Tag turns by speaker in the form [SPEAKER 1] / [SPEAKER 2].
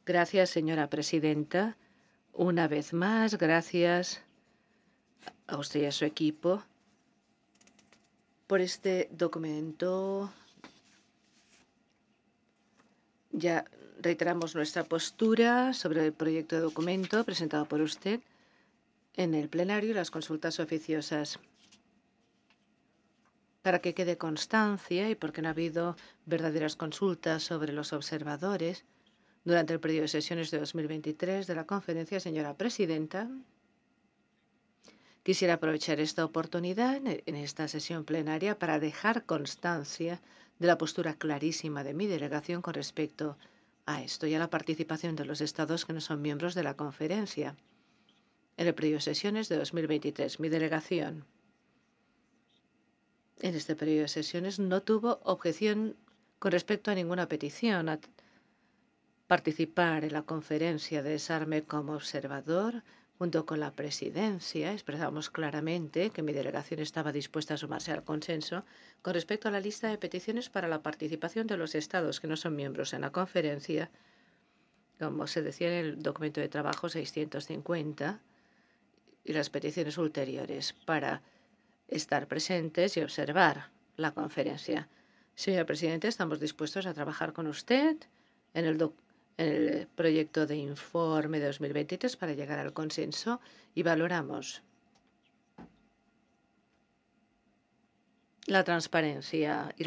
[SPEAKER 1] Gracias, señora presidenta. Una vez más, gracias a usted y a su equipo por este documento. Ya reiteramos nuestra postura sobre el proyecto de documento presentado por usted en el plenario y las consultas oficiosas. Para que quede constancia y porque no ha habido verdaderas consultas sobre los observadores durante el periodo de sesiones de 2023 de la conferencia, señora presidenta, quisiera aprovechar esta oportunidad en esta sesión plenaria para dejar constancia de la postura clarísima de mi delegación con respecto a esto y a la participación de los estados que no son miembros de la conferencia. En el periodo de sesiones de 2023, mi delegación en este periodo de sesiones no tuvo objeción con respecto a ninguna petición a participar en la conferencia de desarme como observador. Junto con la presidencia, expresamos claramente que mi delegación estaba dispuesta a sumarse al consenso con respecto a la lista de peticiones para la participación de los estados que no son miembros en la conferencia, como se decía en el documento de trabajo 650, y las peticiones ulteriores para estar presentes y observar la conferencia. Señor presidente, estamos dispuestos a trabajar con usted en el proyecto de informe de 2023 para llegar al consenso y valoramos la transparencia y